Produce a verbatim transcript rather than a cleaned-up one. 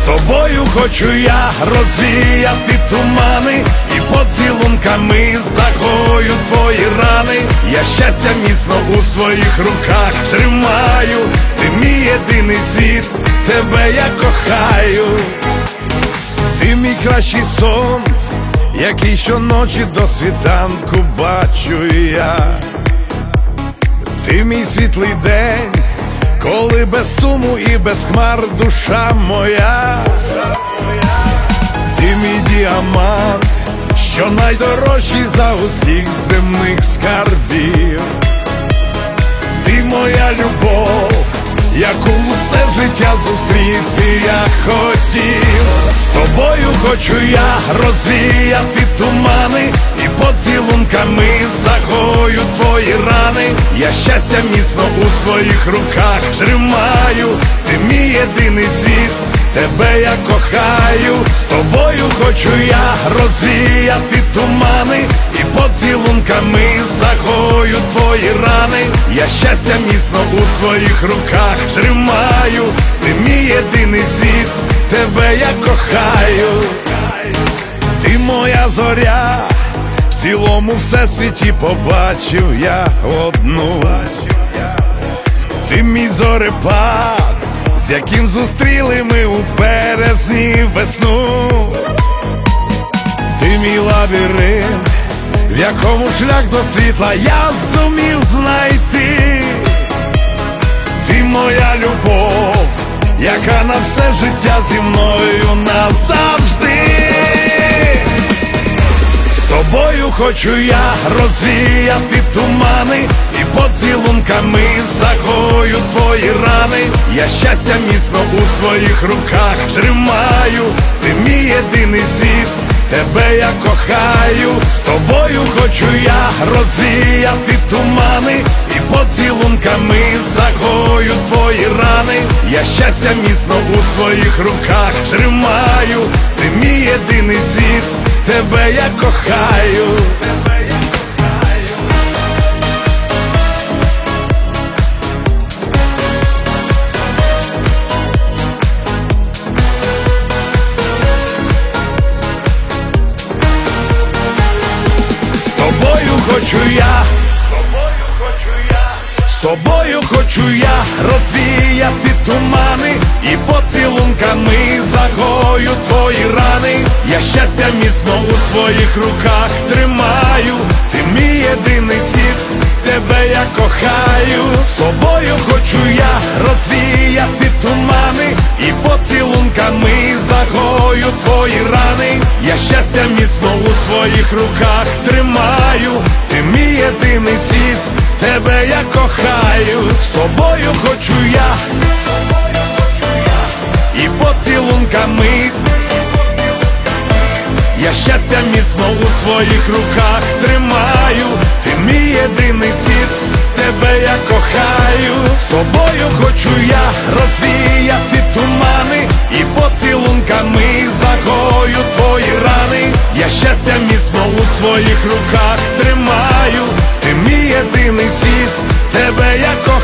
тобою хочу я розвіяти тумани і поцілунками загою твої рани. Я щастя міцно у своїх руках тримаю, ти мій єдиний світ, тебе я кохаю. Ти мій кращий сон, який щоночі до світанку бачу я. Ти мій світлий день, коли без суму і без хмар душа моя. Ти мій діамант, що найдорожчий за усіх земних скарбів. Ти моя любов, яку все життя зустріти я хотів. З тобою хочу я розвіяти тумани і поцілунками загою твої рани. Я щастя міцно у своїх руках тримаю, ти мій єдиний світ, тебе я кохаю. З тобою хочу я розвіяти тумани і поцілунками загою твої рани. Я щастя міцно у своїх руках тримаю, ти мій єдиний світ, тебе я кохаю. Ти моя зоря, в цілому всесвіті побачив я одну. Ти мій зорепад, з яким зустріли ми у березні весну. Ти мій лабіринт, в якому шлях до світла я зумів знайти. Ти моя любов, яка на все життя зі мною назавжди. З тобою хочу я розвіяти тумани і поцілунками загою твої рани. Я щастя міцно у своїх руках тримаю, ти мій єдиний світ, тебе я кохаю. З тобою хочу я розвіяти тумани і поцілунками загою твої рани. Я щастя міцно у своїх руках тримаю, ти мій єдиний світ, тебе я кохаю. З тобою хочу я, з тобою хочу я розвіяти тумани і поцілунками загою твої рани. Я щастя міцно у своїх руках тримаю, ти мій єдиний світ, тебе я кохаю. З тобою хочу я розвіяти тумани і поцілунками загою твої рани. Я щастя міцно у своїх руках тримаю, ти мій єдиний світ, тебе я кохаю. З тобою хочу я, і поцілунками. Я щастя міцно у своїх руках тримаю, ти мій єдиний світ, тебе я кохаю. З тобою хочу я розвіяти тумани і поцілунками загою твої рани. Я щастя міцно у своїх руках тримаю, ти мій єдиний світ, тебе я кохаю.